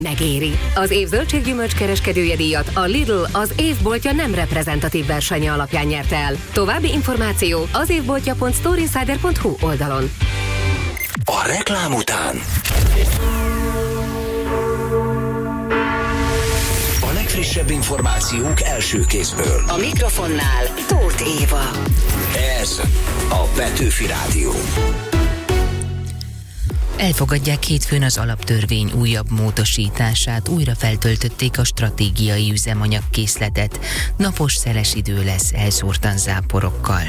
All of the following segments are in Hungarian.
Megéri. Az év zöldséggyümölcs kereskedője díjat a Lidl az évboltja nem reprezentatív versenye alapján nyerte el. További információ az évboltja.storeinsider.hu oldalon. A reklám után a legfrissebb információk első kézből. A mikrofonnál Tóth Éva. Ez a Petőfi Rádió. Elfogadják hétfőn az alaptörvény újabb módosítását, újra feltöltötték a stratégiai üzemanyagkészletet. Napos, szeles idő lesz, elszórtan záporokkal.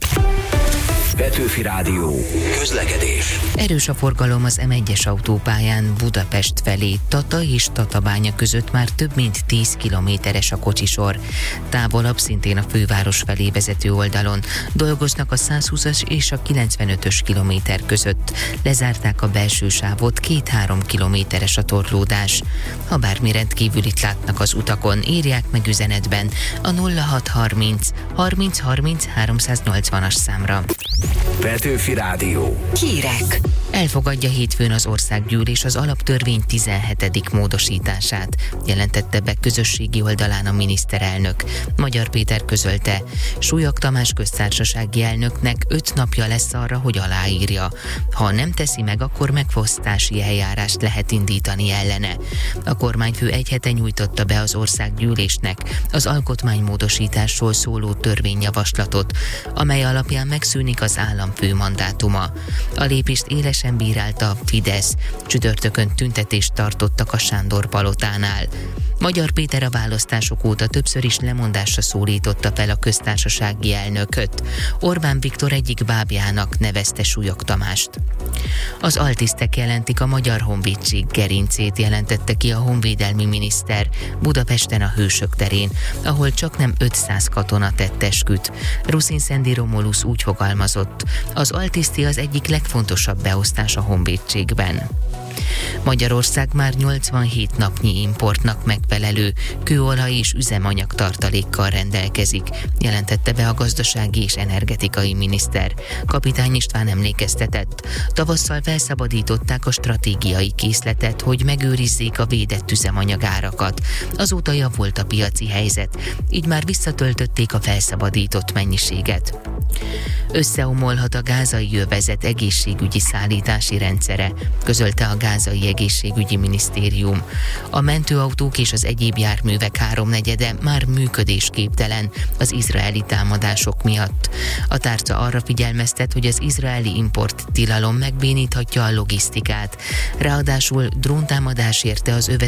Petőfi Rádió. Közlekedés. Erős a forgalom az M1-es autópályán Budapest felé. Tata és Tatabánya között már több mint 10 kilométeres a kocsisor. Távolabb szintén a főváros felé vezető oldalon. Dolgoznak a 120-as és a 95-ös kilométer között. Lezárták a belső sávot, 2-3 kilométeres a torlódás. Ha bármi rendkívülit látnak az utakon, írják meg üzenetben a 0630 30 30 380-as számra. Petőfi Rádió. Hírek. Elfogadja hétfőn az országgyűlés az alaptörvény 17. módosítását, jelentette be közösségi oldalán a miniszterelnök. Magyar Péter közölte, Súlyog Tamás köztársasági elnöknek 5 napja lesz arra, hogy aláírja. Ha nem teszi meg, akkor megfosztási eljárást lehet indítani ellene. A kormányfő egy hete nyújtotta be az országgyűlésnek az alkotmánymódosításról szóló törvényjavaslatot, amely alapján megszűnik az államfő mandátuma. A lépést élesen bírálta a Fidesz. Csütörtökön tüntetést tartottak a Sándor palotánál. Magyar Péter a választások óta többször is lemondásra szólította fel a köztársasági elnököt. Orbán Viktor egyik bábjának nevezte Súlyog Tamást. Az altisztek jelentik a Magyar Honvédség gerincét, jelentette ki a honvédelmi miniszter Budapesten a Hősök terén, ahol csaknem 500 katona tett esküt. Ruszin Szendi Romulus úgy fogalmazott, az altiszti az egyik legfontosabb beosztás a honvédségben. Magyarország már 87 napnyi importnak megfelelő kőolaj és üzemanyag tartalékkal rendelkezik, jelentette be a gazdasági és energetikai miniszter. Kapitány István emlékeztetett, tavasszal felszabadították a stratégiai készletet, hogy megőrizzék a védett üzemanyagárakat. Azóta javult a piaci helyzet, így már visszatöltötték a felszabadított mennyiséget. Összeomolhat a gázai övezet egészségügyi szállítási rendszere, közölte a gázai egészségügyi minisztérium. A mentőautók és az egyéb járművek 3/4 már működésképtelen az izraeli támadások miatt. A tárca arra figyelmeztet, hogy az izraeli import tilalom megbéníthatja a logisztikát. Ráadásul dróntámadás érte az övezet